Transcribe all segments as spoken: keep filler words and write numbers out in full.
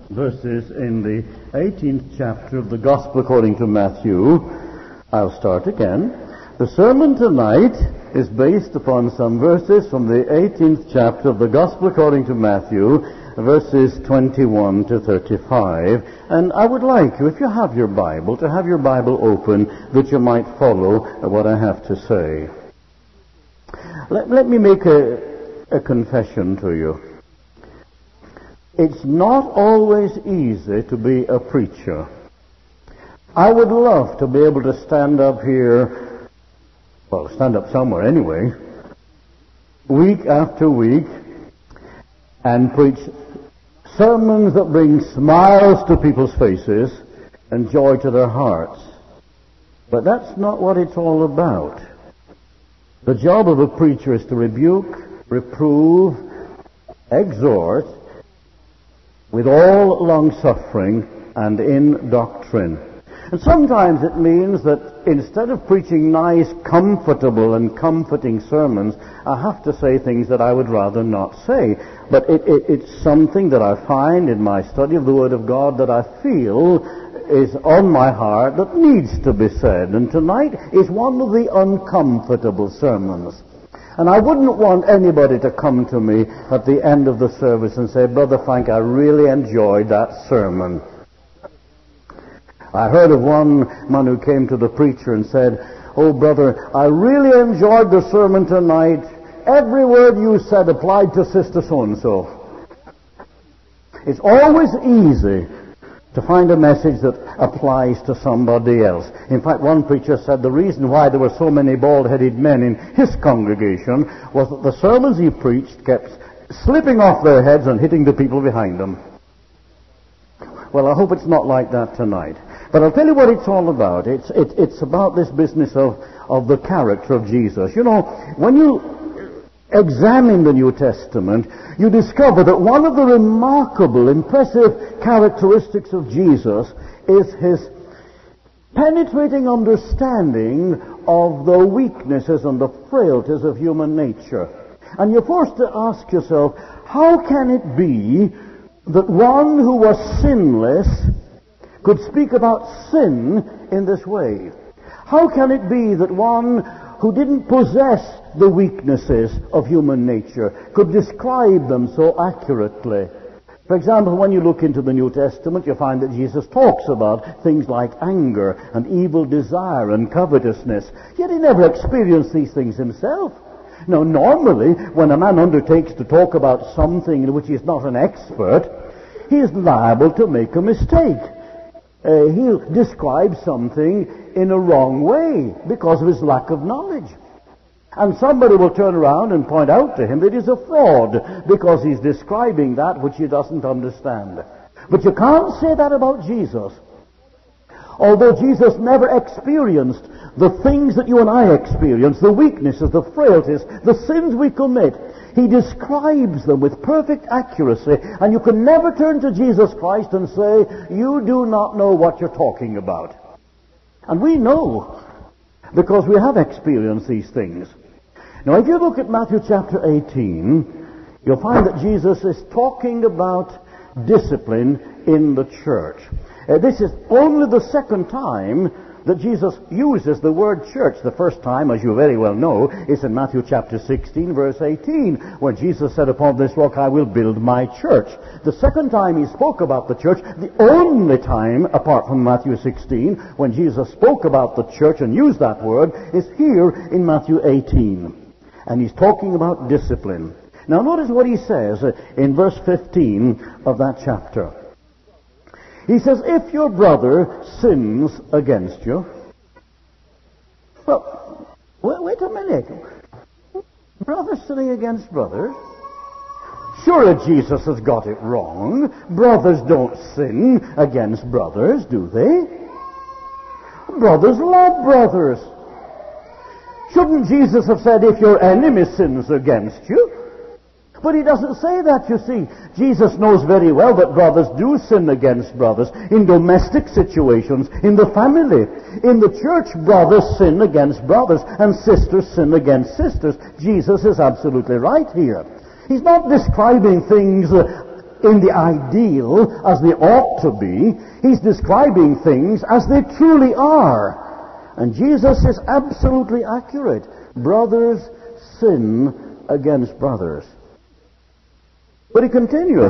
verses in the eighteenth chapter of the Gospel according to Matthew. I'll start again. The sermon tonight is based upon some verses from the eighteenth chapter of the Gospel according to Matthew, verses twenty-one to thirty-five. And I would like you, if you have your Bible, to have your Bible open that you might follow what I have to say. Let, let me make a, a confession to you. It's not always easy to be a preacher. I would love to be able to stand up here, well, stand up somewhere anyway, week after week, and preach sermons that bring smiles to people's faces and joy to their hearts. But that's not what it's all about. The job of a preacher is to rebuke, reprove, exhort, with all long-suffering and in doctrine. And sometimes it means that instead of preaching nice, comfortable and comforting sermons, I have to say things that I would rather not say. But it, it, it's something that I find in my study of the Word of God that I feel is on my heart that needs to be said. And tonight is one of the uncomfortable sermons. And I wouldn't want anybody to come to me at the end of the service and say, Brother Frank, I really enjoyed that sermon. I heard of one man who came to the preacher and said, Oh, brother, I really enjoyed the sermon tonight. Every word you said applied to Sister so-and-so. It's always easy to find a message that applies to somebody else. In fact, one preacher said the reason why there were so many bald-headed men in his congregation was that the sermons he preached kept slipping off their heads and hitting the people behind them. Well, I hope it's not like that tonight. But I'll tell you what it's all about. It's, it, it's about this business of, of the character of Jesus. You know, when you examine the New Testament, you discover that one of the remarkable, impressive characteristics of Jesus is his penetrating understanding of the weaknesses and the frailties of human nature. And you're forced to ask yourself, how can it be that one who was sinless could speak about sin in this way? How can it be that one who didn't possess the weaknesses of human nature could describe them so accurately? For example, when you look into the New Testament, you find that Jesus talks about things like anger and evil desire and covetousness, yet he never experienced these things himself. Now, normally, when a man undertakes to talk about something in which he is not an expert, he is liable to make a mistake. Uh, he'll describe something in a wrong way because of his lack of knowledge. And somebody will turn around and point out to him that he's a fraud because he's describing that which he doesn't understand. But you can't say that about Jesus. Although Jesus never experienced the things that you and I experience, the weaknesses, the frailties, the sins we commit, he describes them with perfect accuracy, and you can never turn to Jesus Christ and say, you do not know what you're talking about. And we know, because we have experienced these things. Now, if you look at Matthew chapter eighteen, you'll find that Jesus is talking about discipline in the church. Uh, this is only the second time that Jesus uses the word church. The first time, as you very well know, is in Matthew chapter sixteen, verse eighteen, where Jesus said, Upon this rock I will build my church. The second time he spoke about the church, the only time, apart from Matthew sixteen, when Jesus spoke about the church and used that word, is here in Matthew eighteen. And he's talking about discipline. Now notice what he says in verse fifteen of that chapter. He says, if your brother sins against you... Well, wait, wait a minute. Brothers sinning against brothers? Surely Jesus has got it wrong. Brothers don't sin against brothers, do they? Brothers love brothers. Shouldn't Jesus have said, if your enemy sins against you? But he doesn't say that, you see. Jesus knows very well that brothers do sin against brothers in domestic situations, in the family. In the church, brothers sin against brothers and sisters sin against sisters. Jesus is absolutely right here. He's not describing things uh, in the ideal as they ought to be. He's describing things as they truly are. And Jesus is absolutely accurate. Brothers sin against brothers. But he continues.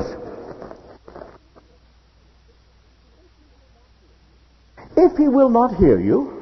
If he will not hear you,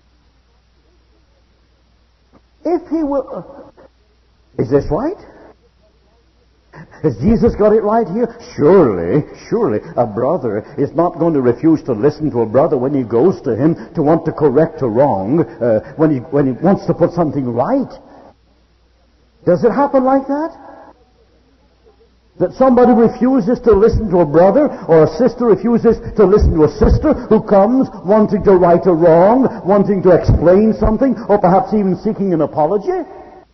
if he will... Uh, is this right? Has Jesus got it right here? Surely, surely, a brother is not going to refuse to listen to a brother when he goes to him to want to correct a wrong, uh, when he when he wants to put something right. Does it happen like that? That somebody refuses to listen to a brother, or a sister refuses to listen to a sister who comes wanting to right a wrong, wanting to explain something, or perhaps even seeking an apology?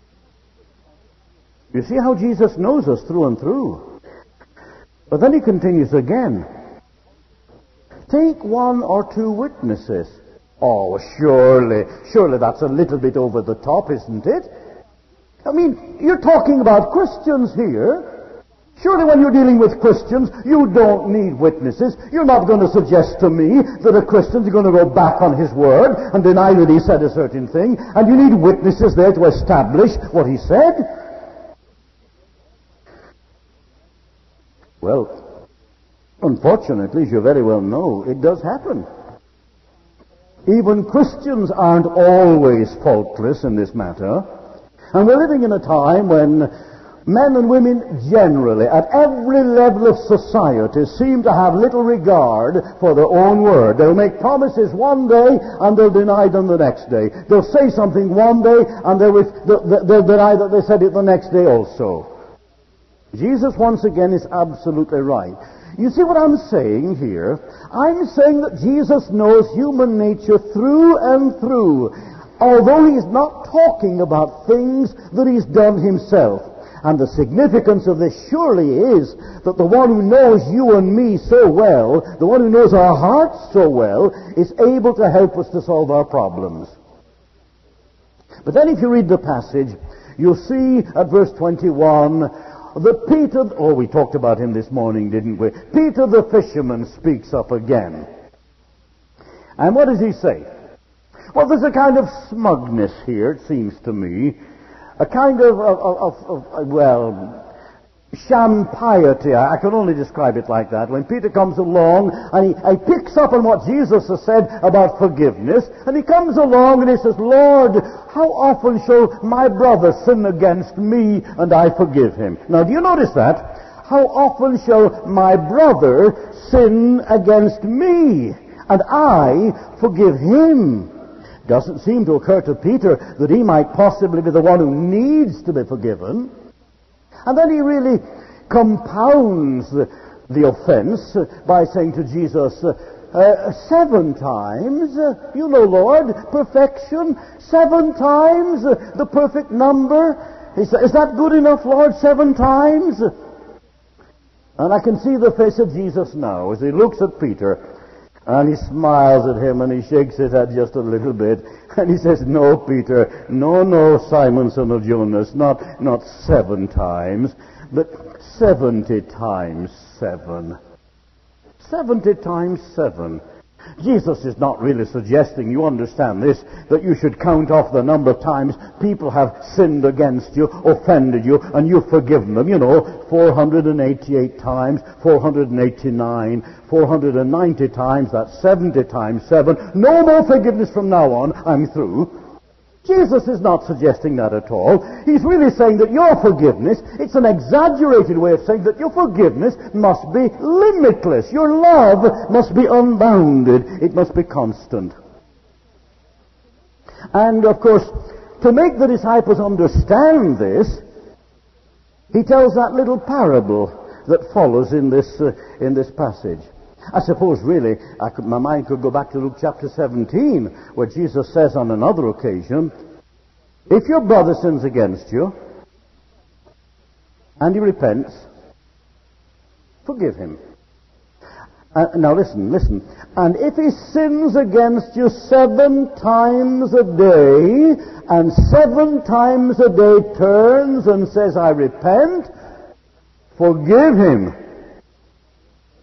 You see how Jesus knows us through and through. But then he continues again. Take one or two witnesses. Oh, surely, surely that's a little bit over the top, isn't it? I mean, you're talking about Christians here. Surely when you're dealing with Christians, you don't need witnesses. You're not going to suggest to me that a Christian's going to go back on his word and deny that he said a certain thing, and you need witnesses there to establish what he said. Well, unfortunately, as you very well know, it does happen. Even Christians aren't always faultless in this matter. And we're living in a time when men and women generally, at every level of society, seem to have little regard for their own word. They'll make promises one day and they'll deny them the next day. They'll say something one day and they'll, they'll deny that they said it the next day also. Jesus, once again, is absolutely right. You see what I'm saying here? I'm saying that Jesus knows human nature through and through, although he's not talking about things that he's done himself. And the significance of this surely is that the one who knows you and me so well, the one who knows our hearts so well, is able to help us to solve our problems. But then if you read the passage, you'll see at verse twenty-one that Peter, oh, we talked about him this morning, didn't we? Peter the fisherman speaks up again. And what does he say? Well, there's a kind of smugness here, it seems to me. A kind of, of, of, of, of well, sham piety. I can only describe it like that. When Peter comes along and he, he picks up on what Jesus has said about forgiveness, and he comes along and he says, Lord, how often shall my brother sin against me and I forgive him? Now, do you notice that? How often shall my brother sin against me and I forgive him? Doesn't seem to occur to Peter that he might possibly be the one who needs to be forgiven. And then he really compounds the, the offense by saying to Jesus, uh, uh, seven times, uh, you know, Lord, perfection, seven times, uh, the perfect number. Is, is that good enough, Lord, seven times? And I can see the face of Jesus now as he looks at Peter. And he smiles at him and he shakes his head just a little bit. And he says, no, Peter, no, no, Simon, son of Jonas, not, not seven times, but seventy times seven. Seventy times seven. Jesus is not really suggesting, you understand this, that you should count off the number of times people have sinned against you, offended you, and you've forgiven them. You know, four hundred eighty-eight times, four hundred eighty-nine, four hundred ninety times, that's seventy times seven. No more forgiveness from now on, I'm through. Jesus is not suggesting that at all. He's really saying that your forgiveness, it's an exaggerated way of saying that your forgiveness must be limitless. Your love must be unbounded. It must be constant. And, of course, to make the disciples understand this, he tells that little parable that follows in this, uh, in this passage. I suppose, really, I could, my mind could go back to Luke chapter seventeen, where Jesus says on another occasion, if your brother sins against you, and he repents, forgive him. Uh, now listen, listen. And if he sins against you seven times a day, and seven times a day turns and says, I repent, forgive him.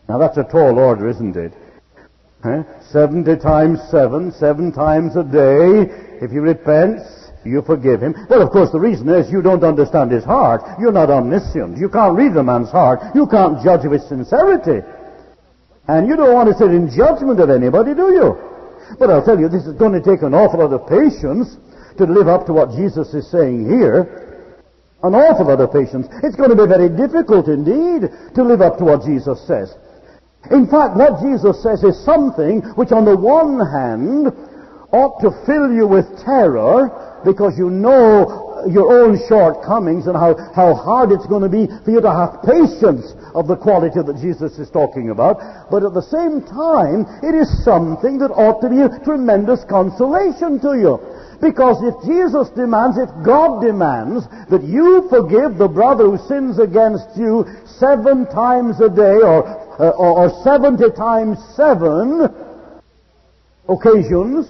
Now that's a tall order, isn't it? Huh? Seventy times seven, seven times a day. If he repents, you forgive him. Well, of course, the reason is you don't understand his heart. You're not omniscient. You can't read a man's heart. You can't judge of his sincerity. And you don't want to sit in judgment of anybody, do you? But I'll tell you, this is going to take an awful lot of patience to live up to what Jesus is saying here. An awful lot of patience. It's going to be very difficult indeed to live up to what Jesus says. In fact, what Jesus says is something which on the one hand ought to fill you with terror because you know your own shortcomings and how, how hard it's going to be for you to have patience of the quality that Jesus is talking about. But at the same time, it is something that ought to be a tremendous consolation to you. Because if Jesus demands, if God demands that you forgive the brother who sins against you seven times a day or, uh, or, or seventy times seven occasions,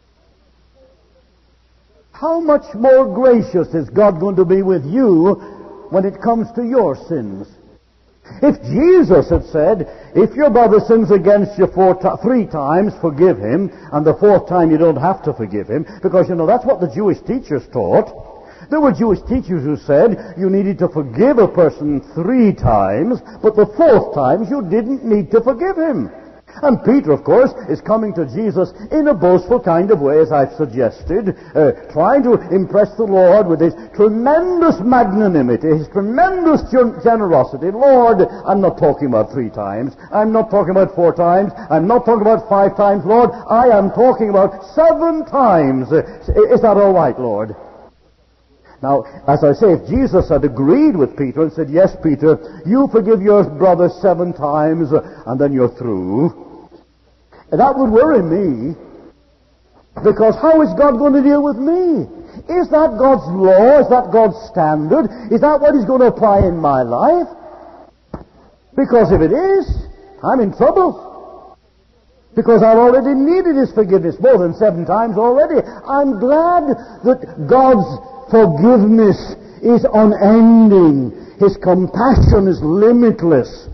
how much more gracious is God going to be with you when it comes to your sins? If Jesus had said, if your brother sins against you four t- three times, forgive him, and the fourth time you don't have to forgive him, because, you know, that's what the Jewish teachers taught. There were Jewish teachers who said you needed to forgive a person three times, but the fourth time you didn't need to forgive him. And Peter, of course, is coming to Jesus in a boastful kind of way, as I've suggested, uh, trying to impress the Lord with his tremendous magnanimity, his tremendous generosity. Lord, I'm not talking about three times. I'm not talking about four times. I'm not talking about five times, Lord. I am talking about seven times. Is that all right, Lord? Now, as I say, if Jesus had agreed with Peter and said, yes, Peter, you forgive your brother seven times, and then you're through, that would worry me. Because how is God going to deal with me? Is that God's law? Is that God's standard? Is that what he's going to apply in my life? Because if it is, I'm in trouble. Because I've already needed his forgiveness more than seven times already. I'm glad that God's forgiveness is unending. His compassion is limitless.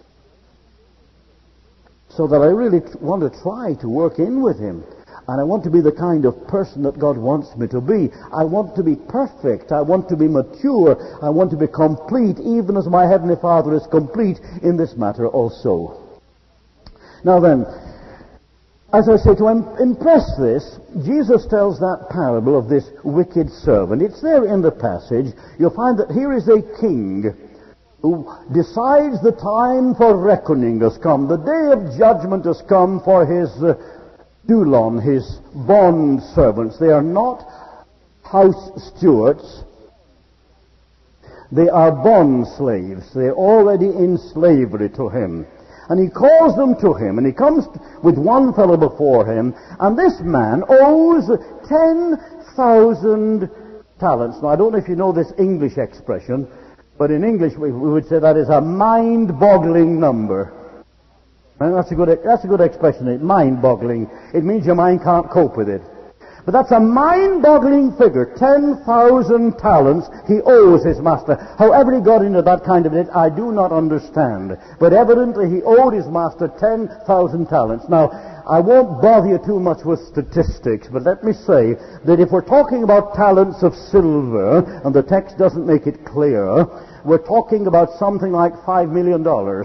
So that I really want to try to work in with him. And I want to be the kind of person that God wants me to be. I want to be perfect. I want to be mature. I want to be complete, even as my Heavenly Father is complete in this matter also. Now then, as I say, to impress this, Jesus tells that parable of this wicked servant. It's there in the passage. You'll find that here is a king who decides the time for reckoning has come. The day of judgment has come for his uh, doulon, his bond servants. They are not house stewards. They are bond slaves. They're already in slavery to him. And he calls them to him, and he comes with one fellow before him, and this man owes ten thousand talents. Now, I don't know if you know this English expression, but in English we, we would say that is a mind-boggling number. And that's a good, that's a good expression, it, mind-boggling. It means your mind can't cope with it. But that's a mind-boggling figure. ten thousand talents he owes his master. However he got into that kind of debt, I do not understand. But evidently he owed his master ten thousand talents. Now, I won't bother you too much with statistics, but let me say that if we're talking about talents of silver, and the text doesn't make it clear, we're talking about something like five million dollars.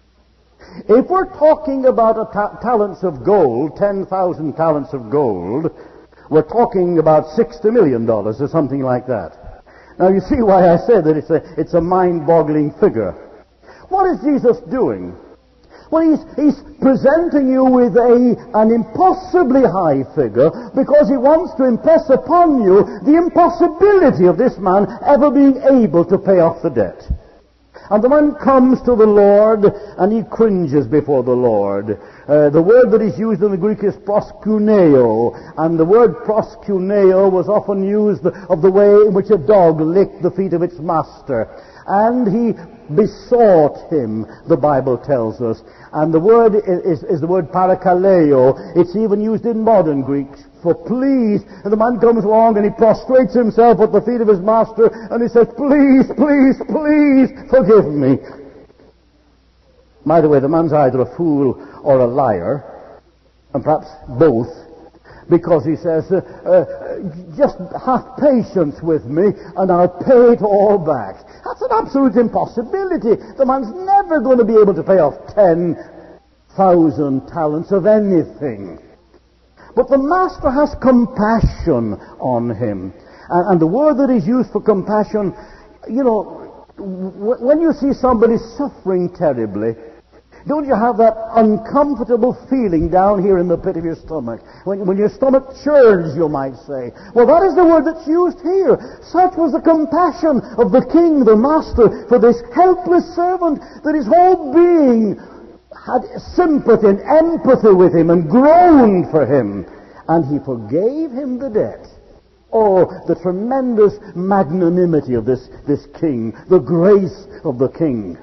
If we're talking about a ta- talents of gold, ten thousand talents of gold, we're talking about sixty million dollars or something like that. Now you see why I say that it's a, it's a mind-boggling figure. What is Jesus doing? Well, he's, he's presenting you with a, an impossibly high figure because he wants to impress upon you the impossibility of this man ever being able to pay off the debt. And the man comes to the Lord, and he cringes before the Lord. Uh, the word that is used in the Greek is proskuneo, and the word proskuneo was often used of the way in which a dog licked the feet of its master. And he besought him, the Bible tells us. And the word is, is the word parakaleo. It's even used in modern Greek for please. And the man comes along and he prostrates himself at the feet of his master and he says, please, please, please forgive me. By the way, the man's either a fool or a liar, and perhaps both, because he says, uh, uh, just have patience with me and I'll pay it all back. That's an absolute impossibility. The man's never going to be able to pay off ten thousand talents of anything. But the master has compassion on him. And, and the word that is used for compassion, you know, w- when you see somebody suffering terribly, don't you have that uncomfortable feeling down here in the pit of your stomach? When, when your stomach churns, you might say. Well, that is the word that's used here. Such was the compassion of the king, the master, for this helpless servant, that his whole being had sympathy and empathy with him and groaned for him. And he forgave him the debt. Oh, the tremendous magnanimity of this, this king, the grace of the king.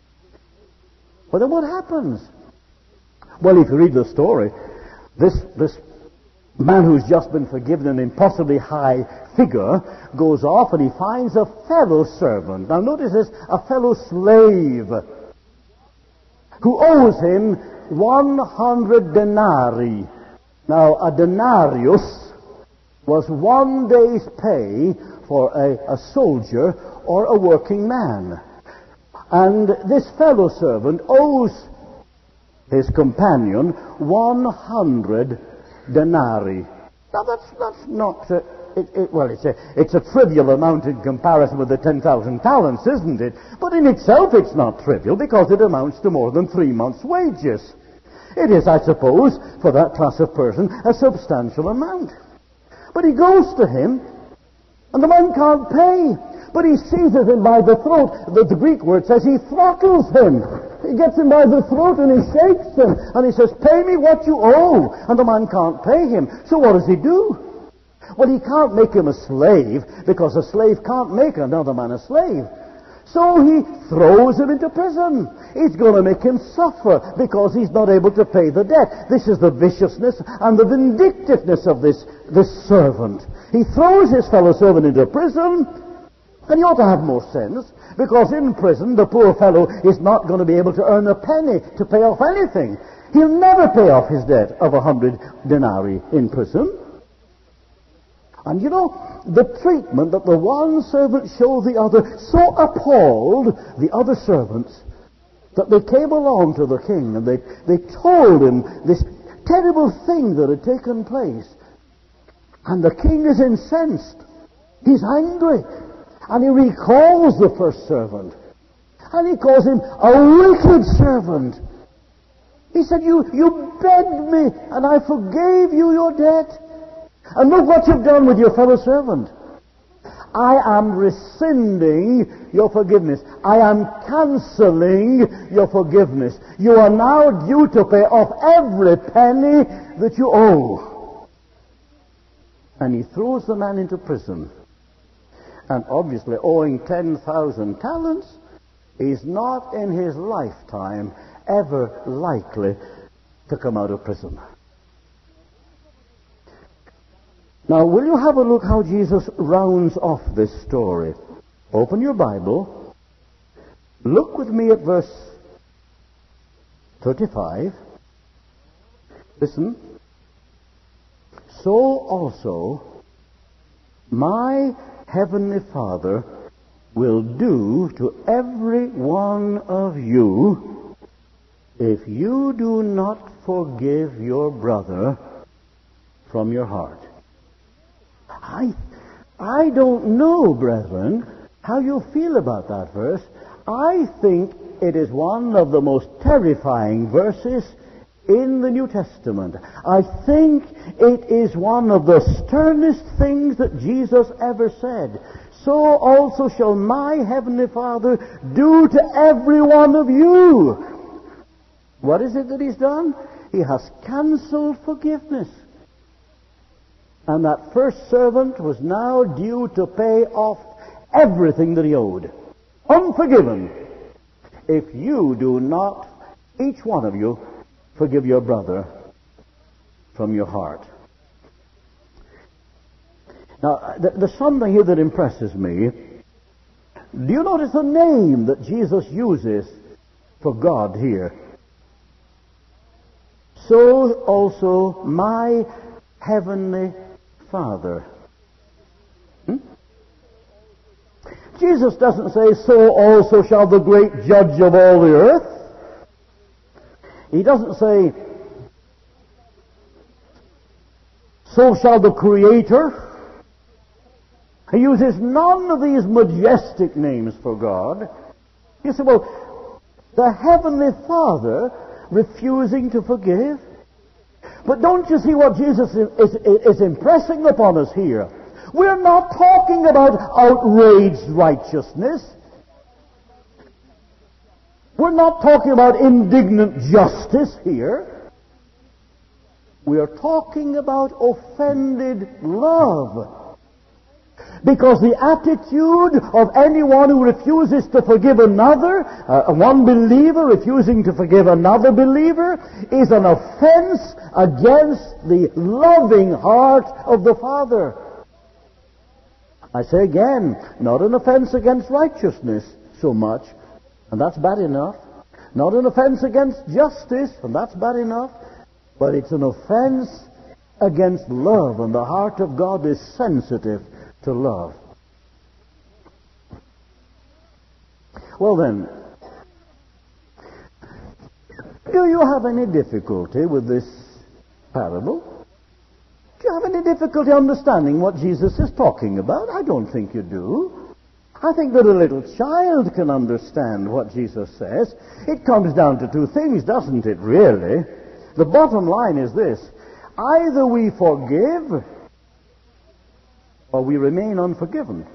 But then what happens? Well, if you read the story, this, this man who's just been forgiven an impossibly high figure goes off and he finds a fellow servant. Now notice this, a fellow slave who owes him one hundred denarii. Now, a denarius was one day's pay for a, a soldier or a working man. And this fellow servant owes his companion one hundred denarii. Now that's that's not uh, it, it, well, it's a it's a trivial amount in comparison with the ten thousand talents, isn't it? But in itself, it's not trivial because it amounts to more than three months' wages. It is, I suppose, for that class of person, a substantial amount. But he goes to him, and the man can't pay. But he seizes him by the throat. The, the Greek word says he throttles him. He gets him by the throat and he shakes him. And he says, pay me what you owe. And the man can't pay him. So what does he do? Well, he can't make him a slave, because a slave can't make another man a slave. So he throws him into prison. He's going to make him suffer because he's not able to pay the debt. This is the viciousness and the vindictiveness of this, this servant. He throws his fellow servant into prison. And he ought to have more sense, because in prison the poor fellow is not going to be able to earn a penny to pay off anything. He'll never pay off his debt of a hundred denarii in prison. And you know, the treatment that the one servant showed the other so appalled the other servants that they came along to the king and they, they told him this terrible thing that had taken place. And the king is incensed. He's angry. And he recalls the first servant. And he calls him a wicked servant. He said, you, you begged me, and I forgave you your debt. And look what you've done with your fellow servant. I am rescinding your forgiveness. I am cancelling your forgiveness. You are now due to pay off every penny that you owe. And he throws the man into prison. And obviously, owing ten thousand talents, is not in his lifetime ever likely to come out of prison. Now, will you have a look how Jesus rounds off this story? Open your Bible. Look with me at verse thirty-five. Listen. So also, my Heavenly Father will do to every one of you if you do not forgive your brother from your heart. I, I don't know, brethren, how you feel about that verse. I think it is one of the most terrifying verses in the New Testament. I think it is one of the sternest things that Jesus ever said. So also shall my Heavenly Father do to every one of you. What is it that He's done? He has cancelled forgiveness. And that first servant was now due to pay off everything that he owed. Unforgiven. If you do not, each one of you, forgive your brother from your heart. Now, th- there's something here that impresses me. Do you notice the name that Jesus uses for God here. So also my heavenly Father. Hmm? Jesus doesn't say, so also shall the great judge of all the earth. He doesn't say, so shall the Creator. He uses none of these majestic names for God. You say, well, the Heavenly Father refusing to forgive? But don't you see what Jesus is, is, is impressing upon us here? We're not talking about outraged righteousness. We're not talking about indignant justice here. We are talking about offended love. Because the attitude of anyone who refuses to forgive another, uh, one believer refusing to forgive another believer, is an offense against the loving heart of the Father. I say again, not an offense against righteousness so much, and that's bad enough. Not an offense against justice, and that's bad enough. But it's an offense against love, and the heart of God is sensitive to love. Well then, do you have any difficulty with this parable? Do you have any difficulty understanding what Jesus is talking about? I don't think you do. I think that a little child can understand what Jesus says. It comes down to two things, doesn't it, really? The bottom line is this: either we forgive or we remain unforgiven.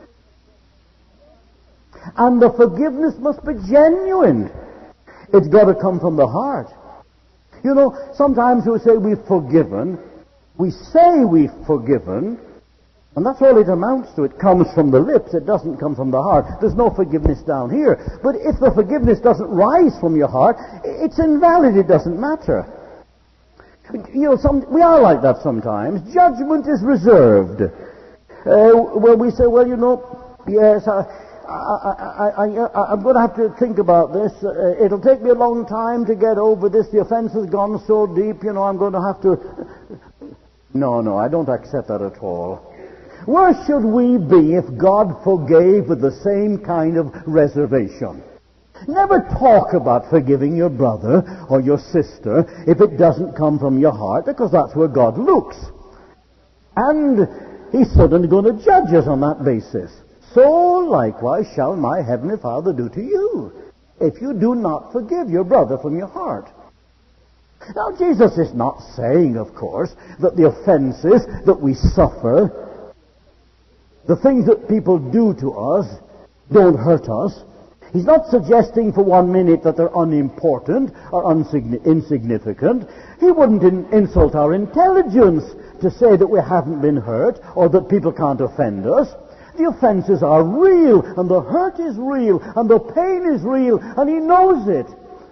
And the forgiveness must be genuine. It's got to come from the heart. You know, sometimes we say we've forgiven. We say we've forgiven, and that's all it amounts to. It comes from the lips. It doesn't come from the heart. There's no forgiveness down here. But if the forgiveness doesn't rise from your heart, it's invalid. It doesn't matter. You know, some, we are like that sometimes. Judgment is reserved. Uh, well, we say, well, you know, yes, I, I, I, I, I'm going to have to think about this. Uh, it'll take me a long time to get over this. The offense has gone so deep, you know, I'm going to have to... No, no, I don't accept that at all. Where should we be if God forgave with the same kind of reservation? Never talk about forgiving your brother or your sister if it doesn't come from your heart, because that's where God looks. And He's certainly going to judge us on that basis. So likewise shall my heavenly Father do to you, if you do not forgive your brother from your heart. Now, Jesus is not saying, of course, that the offenses that we suffer, the things that people do to us, don't hurt us. He's not suggesting for one minute that they're unimportant or unsigni- insignificant. He wouldn't in- insult our intelligence to say that we haven't been hurt or that people can't offend us. The offenses are real, and the hurt is real, and the pain is real, and He knows it.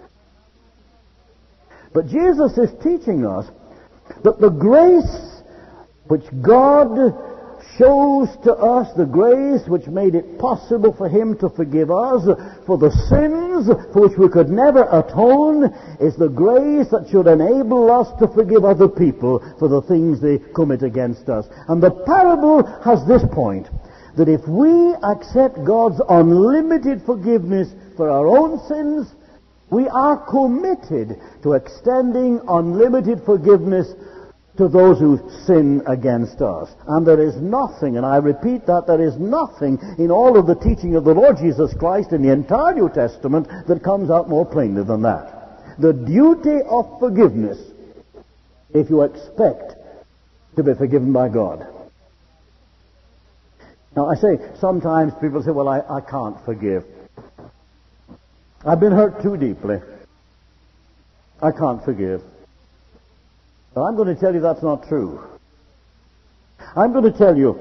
But Jesus is teaching us that the grace which God shows to us, the grace which made it possible for Him to forgive us for the sins for which we could never atone, is the grace that should enable us to forgive other people for the things they commit against us. And the parable has this point, that if we accept God's unlimited forgiveness for our own sins, we are committed to extending unlimited forgiveness to those who sin against us. And there is nothing, and I repeat that, there is nothing in all of the teaching of the Lord Jesus Christ in the entire New Testament that comes out more plainly than that. The duty of forgiveness, if you expect to be forgiven by God. Now, I say, sometimes people say, well, I, I can't forgive. I've been hurt too deeply. I can't forgive. But I'm going to tell you that's not true. I'm going to tell you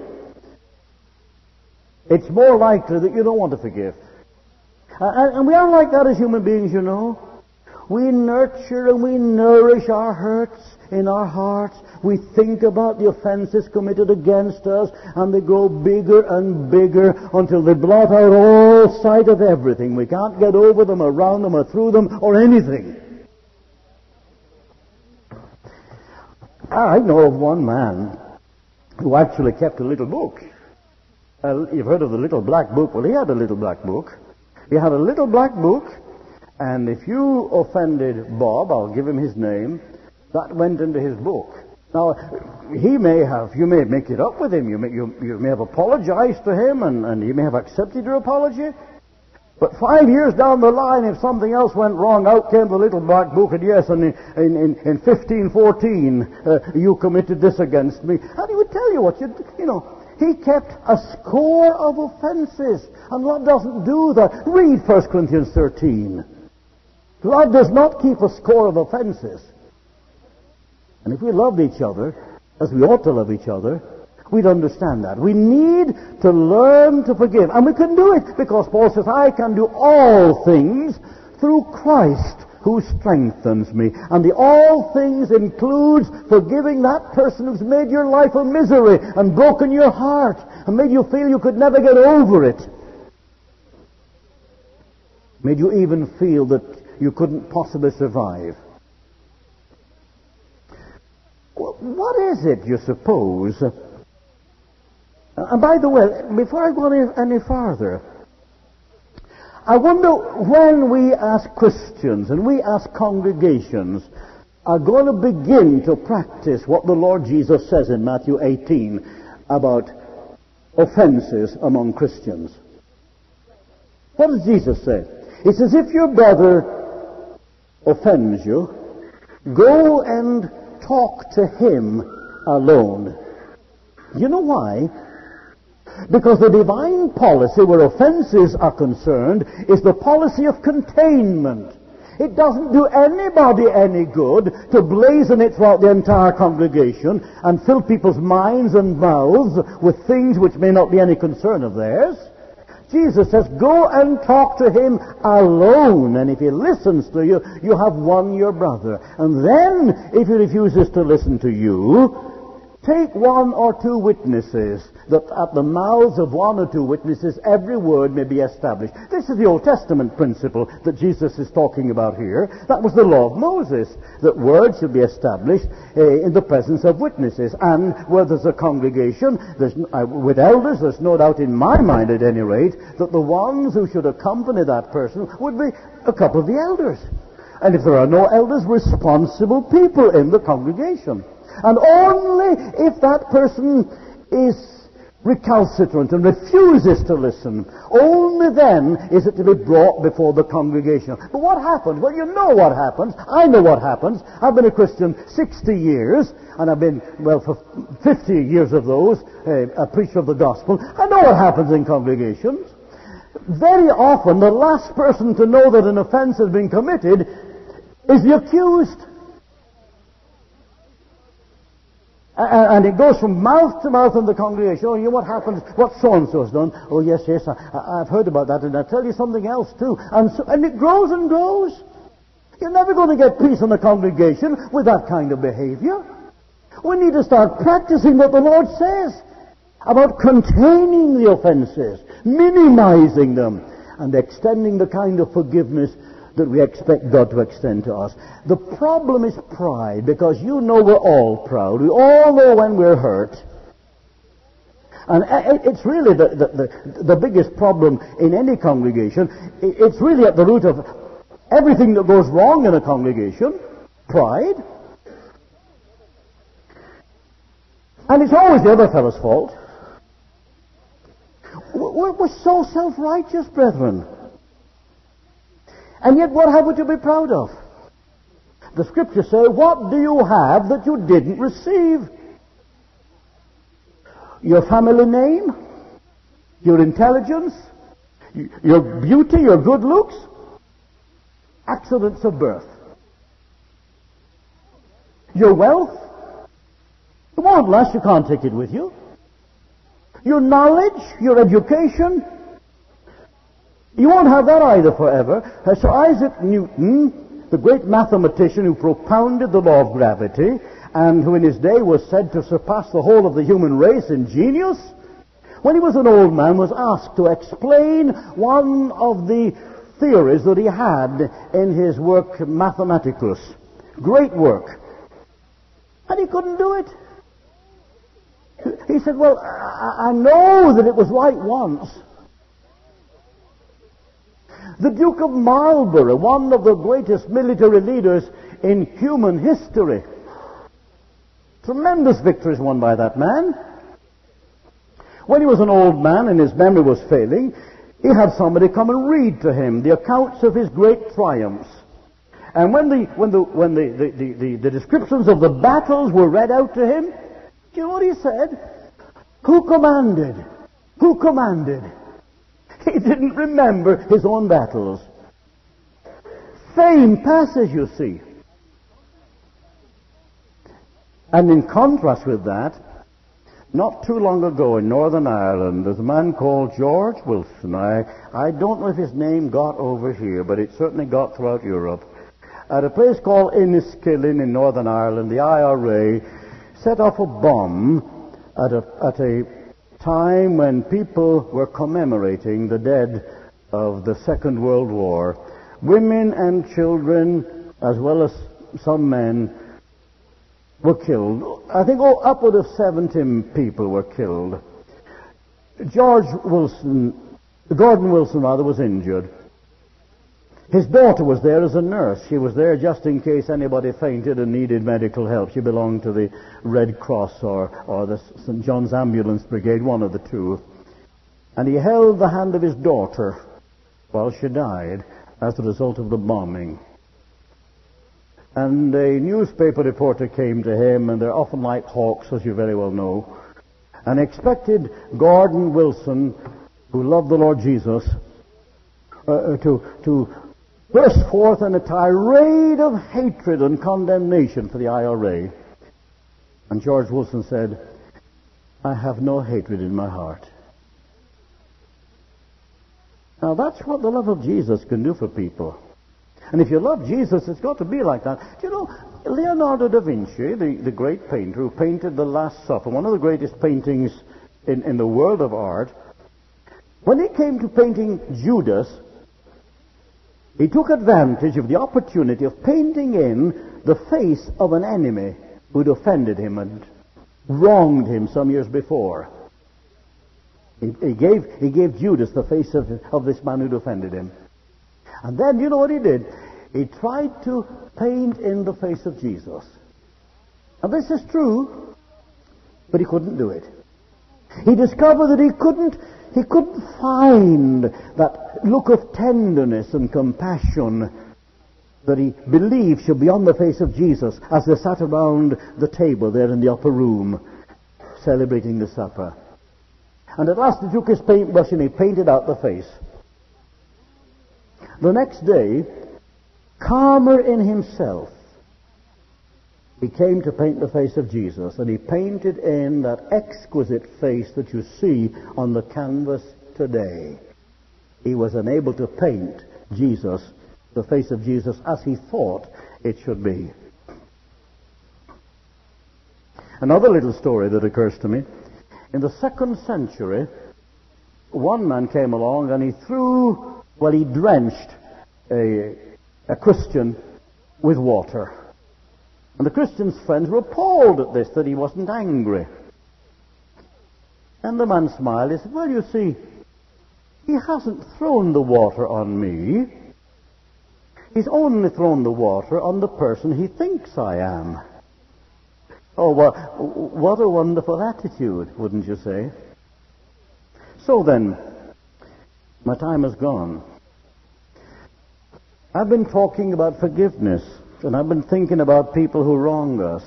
it's more likely that you don't want to forgive. Uh, and we are like that as human beings, you know. We nurture and we nourish our hurts in our hearts. We think about the offenses committed against us, and they grow bigger and bigger until they blot out all sight of everything. We can't get over them, around them, or through them, or anything. I know of one man who actually kept a little book. Uh, you've heard of the little black book. Well, he had a little black book. He had a little black book, and if you offended Bob, I'll give him his name, that went into his book. Now, he may have, you may make it up with him, you may, you, you may have apologized to him, and, and he may have accepted your apology, but five years down the line, if something else went wrong, out came the little black book, and yes, and in, in, in fifteen fourteen, uh, you committed this against me, and he would tell you what you, you know, he kept a score of offenses, and God doesn't do that. Read First Corinthians thirteen. God does not keep a score of offenses. And if we loved each other, as we ought to love each other, we'd understand that. We need to learn to forgive. And we can do it because Paul says, I can do all things through Christ who strengthens me. And the all things includes forgiving that person who's made your life a misery and broken your heart and made you feel you could never get over it. Made you even feel that you couldn't possibly survive. What is it, you suppose? And by the way, before I go any, any farther, I wonder when we as Christians and we as congregations are going to begin to practice what the Lord Jesus says in Matthew eighteen about offenses among Christians. What does Jesus say? He says, if your brother offends you, go and talk to him alone. You know why? Because the divine policy where offenses are concerned is the policy of containment. It doesn't do anybody any good to blazon it throughout the entire congregation and fill people's minds and mouths with things which may not be any concern of theirs. Jesus says, go and talk to him alone. And if he listens to you, you have won your brother. And then, if he refuses to listen to you, take one or two witnesses, that at the mouths of one or two witnesses every word may be established. This is the Old Testament principle that Jesus is talking about here. That was the law of Moses, that words should be established uh, in the presence of witnesses. And where there's a congregation, there's, uh, with elders, there's no doubt in my mind at any rate, that the ones who should accompany that person would be a couple of the elders. And if there are no elders, responsible people in the congregation. And only if that person is recalcitrant and refuses to listen, only then is it to be brought before the congregation. But what happens? Well, you know what happens. I know what happens. I've been a Christian sixty years, and I've been, well, for fifty years of those, uh, a preacher of the gospel. I know what happens in congregations. Very often, the last person to know that an offense has been committed is the accused. And it goes from mouth to mouth in the congregation. Oh, you know what happens? What so-and-so has done? Oh, yes, yes, I, I've heard about that, and I'll tell you something else, too. And, so, and it grows and grows. You're never going to get peace in the congregation with that kind of behavior. We need to start practicing what the Lord says about containing the offenses, minimizing them, and extending the kind of forgiveness that we expect God to extend to us. The problem is pride, because you know we're all proud. We all know when we're hurt. And it's really the, the, the, the biggest problem in any congregation. It's really at the root of everything that goes wrong in a congregation. Pride. And it's always the other fellow's fault. We're, we're so self-righteous, brethren. And yet, what have we to be proud of? The Scriptures say, what do you have that you didn't receive? Your family name? Your intelligence? Your beauty? Your good looks? Accidents of birth? Your wealth? It won't last, you can't take it with you. Your knowledge? Your education? You won't have that either forever. Sir Isaac Newton the great mathematician who propounded the law of gravity, and who in his day was said to surpass the whole of the human race in genius, when he was an old man, was asked to explain one of the theories that he had in his work Mathematicus. Great work. And he couldn't do it. He said, well, I, I know that it was right once. The Duke of Marlborough, one of the greatest military leaders in human history. Tremendous victories won by that man. When he was an old man and his memory was failing, he had somebody come and read to him the accounts of his great triumphs. And when the when the when the, the, the, the, the descriptions of the battles were read out to him, do you know what he said? Who commanded? Who commanded? He didn't remember his own battles. Fame passes, you see. And in contrast with that, not too long ago in Northern Ireland, there's a man called George Wilson. I, I don't know if his name got over here, but it certainly got throughout Europe. At a place called Enniskillen in Northern Ireland, the I R A set off a bomb at a, at a time when people were commemorating the dead of the Second World War. Women and children, as well as some men, were killed. I think oh, upward of seventy people were killed. George Wilson, Gordon Wilson rather, was injured. His daughter was there as a nurse. She was there just in case anybody fainted and needed medical help. She belonged to the Red Cross or, or the Saint John's Ambulance Brigade, one of the two. And he held the hand of his daughter while she died as a result of the bombing. And a newspaper reporter came to him, and they're often like hawks, as you very well know, and expected Gordon Wilson, who loved the Lord Jesus, uh, to, to burst forth in a tirade of hatred and condemnation for the I R A. And George Wilson said, I have no hatred in my heart. Now that's what the love of Jesus can do for people. And if you love Jesus, it's got to be like that. Do you know, Leonardo da Vinci, the, the great painter who painted The Last Supper, one of the greatest paintings in, in the world of art, when he came to painting Judas, he took advantage of the opportunity of painting in the face of an enemy who'd offended him and wronged him some years before. He, he, gave, he gave Judas the face of, of this man who'd offended him. And then, you know what he did? He tried to paint in the face of Jesus. And this is true, but he couldn't do it. He discovered that he couldn't, he couldn't find that look of tenderness and compassion that he believed should be on the face of Jesus as they sat around the table there in the upper room celebrating the supper. And at last he took his paintbrush and he painted out the face. The next day, calmer in himself, he came to paint the face of Jesus, and he painted in that exquisite face that you see on the canvas today. He was unable to paint Jesus, the face of Jesus, as he thought it should be. Another little story that occurs to me. In the second century, one man came along and he threw Well, he drenched a, a Christian with water. And the Christian's friends were appalled at this, that he wasn't angry. And the man smiled. He said, well, you see, he hasn't thrown the water on me. He's only thrown the water on the person he thinks I am. Oh, what, what a wonderful attitude, wouldn't you say? So then, my time is gone. I've been talking about forgiveness, and I've been thinking about people who wrong us.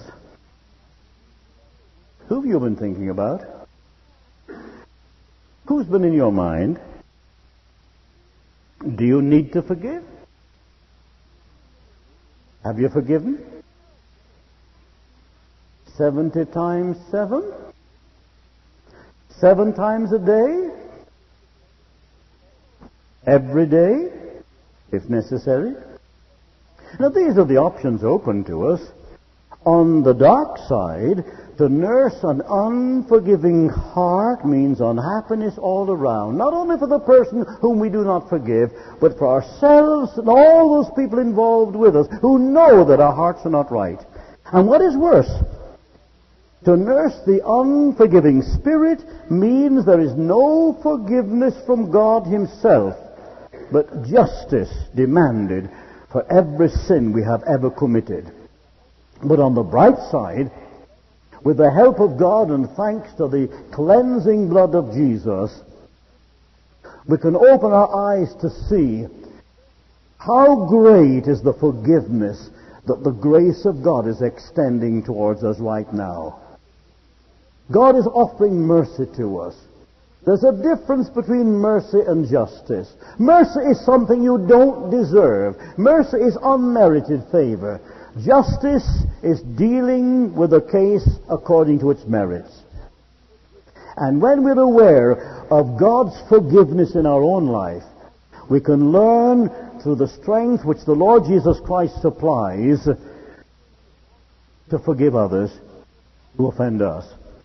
Who have you been thinking about? Who's been in your mind? Do you need to forgive? Have you forgiven? Seventy times seven? Seven times a day? Every day, if necessary? Now, these are the options open to us. On the dark side, to nurse an unforgiving heart means unhappiness all around, not only for the person whom we do not forgive, but for ourselves and all those people involved with us who know that our hearts are not right. And what is worse, to nurse the unforgiving spirit means there is no forgiveness from God himself, but justice demanded for every sin we have ever committed. But on the bright side, with the help of God and thanks to the cleansing blood of Jesus, we can open our eyes to see how great is the forgiveness that the grace of God is extending towards us right now. God is offering mercy to us. There's a difference between mercy and justice. Mercy is something you don't deserve. Mercy is unmerited favor. Justice is dealing with a case according to its merits. And when we're aware of God's forgiveness in our own life, we can learn through the strength which the Lord Jesus Christ supplies to forgive others who offend us.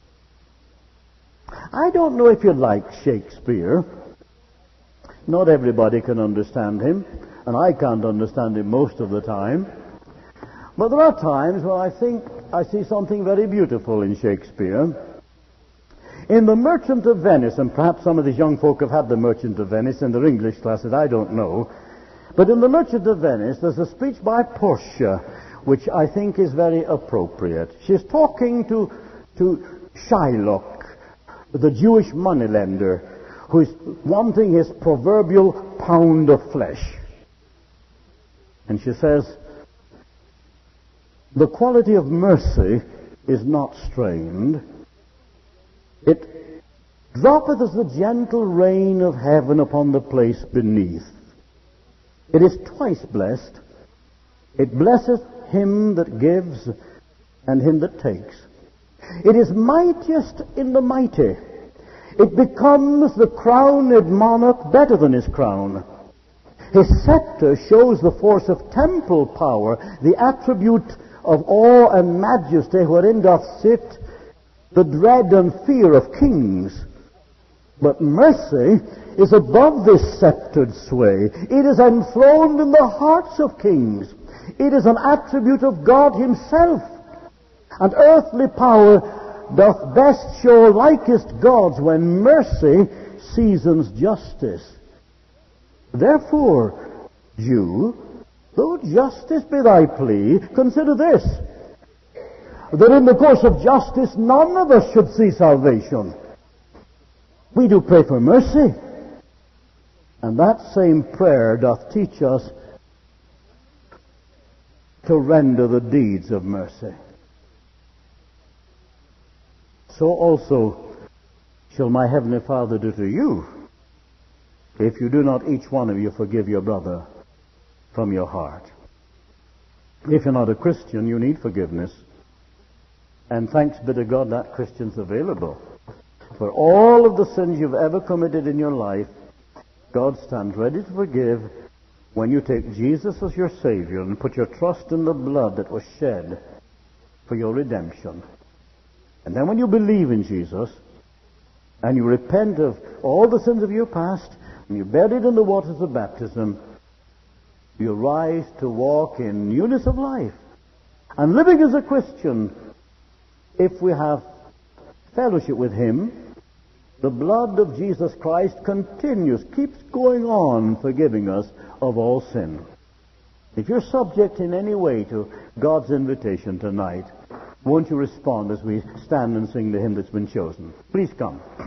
I don't know if you like Shakespeare. Not everybody can understand him, and I can't understand him most of the time. But there are times when I think I see something very beautiful in Shakespeare. In The Merchant of Venice, and perhaps some of these young folk have had The Merchant of Venice in their English classes, I don't know. But in The Merchant of Venice, there's a speech by Portia, which I think is very appropriate. She's talking to, to Shylock, the Jewish moneylender, who is wanting his proverbial pound of flesh. And she says, "The quality of mercy is not strained. It droppeth as the gentle rain of heaven upon the place beneath. It is twice blessed. It blesseth him that gives and him that takes. It is mightiest in the mighty. It becomes the crowned monarch better than his crown. His scepter shows the force of temple power, the attribute of awe and majesty wherein doth sit the dread and fear of kings. But mercy is above this sceptered sway. It is enthroned in the hearts of kings. It is an attribute of God himself. And earthly power doth best show likest God's when mercy seasons justice. Therefore, Jew, though justice be thy plea, consider this, that in the course of justice none of us should see salvation. We do pray for mercy, and that same prayer doth teach us to render the deeds of mercy. So also shall my heavenly Father do to you, if you do not each one of you forgive your brother from your heart." If you're not a Christian, you need forgiveness. And thanks be to God that Christian's available. For all of the sins you've ever committed in your life, God stands ready to forgive when you take Jesus as your Savior and put your trust in the blood that was shed for your redemption. And then when you believe in Jesus, and you repent of all the sins of your past, and you're buried in the waters of baptism, you rise to walk in newness of life. And living as a Christian, if we have fellowship with him, the blood of Jesus Christ continues, keeps going on forgiving us of all sin. If you're subject in any way to God's invitation tonight, won't you respond as we stand and sing the hymn that's been chosen? Please come.